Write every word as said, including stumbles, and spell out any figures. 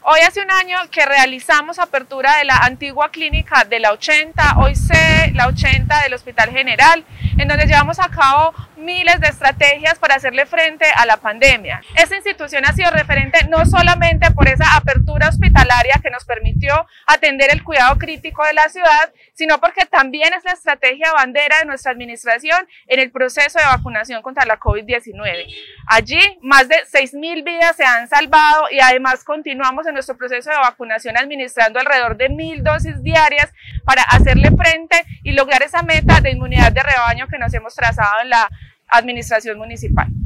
Hoy hace un año que realizamos apertura de la antigua clínica de la ochenta, hoy C, la ochenta del Hospital General, en donde llevamos a cabo miles de estrategias para hacerle frente a la pandemia. Esta institución ha sido referente no solamente por esa apertura hospitalaria que nos permitió atender el cuidado crítico de la ciudad, sino porque también es la estrategia bandera de nuestra administración en el proceso de vacunación contra la COVID diecinueve. Allí más de seis mil vidas se han salvado y además continuamos en nuestro proceso de vacunación administrando alrededor de mil dosis diarias para hacerle frente y lograr esa meta de inmunidad de rebaño que nos hemos trazado en la administración municipal.